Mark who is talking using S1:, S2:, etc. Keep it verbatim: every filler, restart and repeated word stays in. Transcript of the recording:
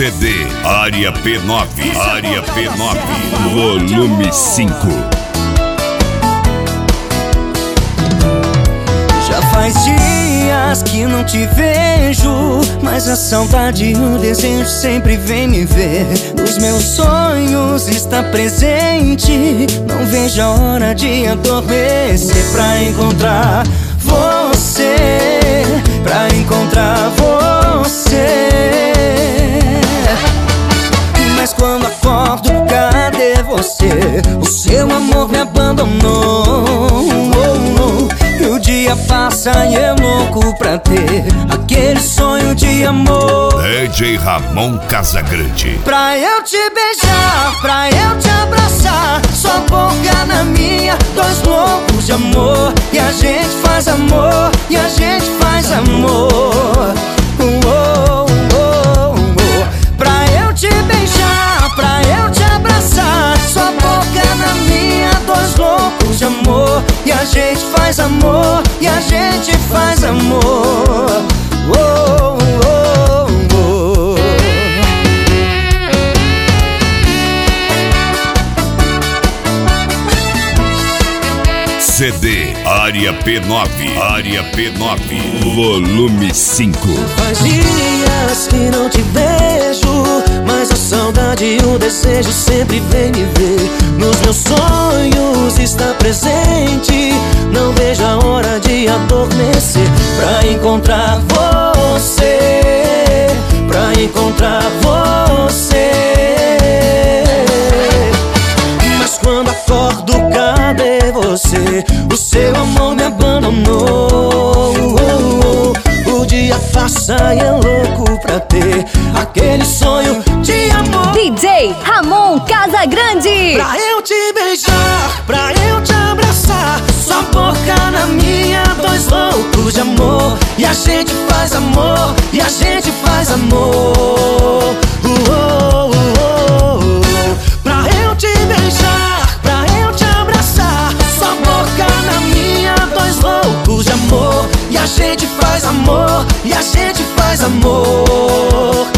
S1: C D Área P nove, Área P nove, volume cinco.
S2: Já faz dias que não te vejo, mas a saudade e o desejo sempre vem me ver. Nos meus sonhos está presente, não vejo a hora de adormecer pra encontrar você, pra encontrar você. Mas quando acordo, cadê você? O seu amor me abandonou. E o dia passa e eu louco pra ter aquele sonho de amor.
S1: D J Ramon Casagrande.
S2: Pra eu te beijar, pra eu te abraçar, sua boca na minha, dois loucos de amor. E a gente faz amor, e a gente faz amor. Oh, oh, oh, oh. Pra eu te beijar, pra eu te abraçar, sua boca na minha, dois loucos de amor. E a gente faz amor, e a gente faz amor. Oh, oh, oh.
S1: C D Área P nove, Área P nove, volume cinco.
S2: Faz dias que não te vejo, mas a saudade e o desejo sempre vem me ver. Nos meus sonhos está presente, não vejo a hora de adormecer pra encontrar você, pra encontrar você. Mas quando acordo, cadê você? O seu amor me abandonou. O dia passa e é louco pra ter aquele sonho de amor.
S3: D J Ramon Casagrande.
S2: Pra eu te beijar, pra eu te abraçar, sua boca na minha, dois loucos de amor. E a gente faz amor, e a gente faz amor. Uh, oh, oh, oh. Pra eu te beijar, pra eu te abraçar, sua boca na minha, dois loucos de amor. E a gente faz amor, e a gente faz amor.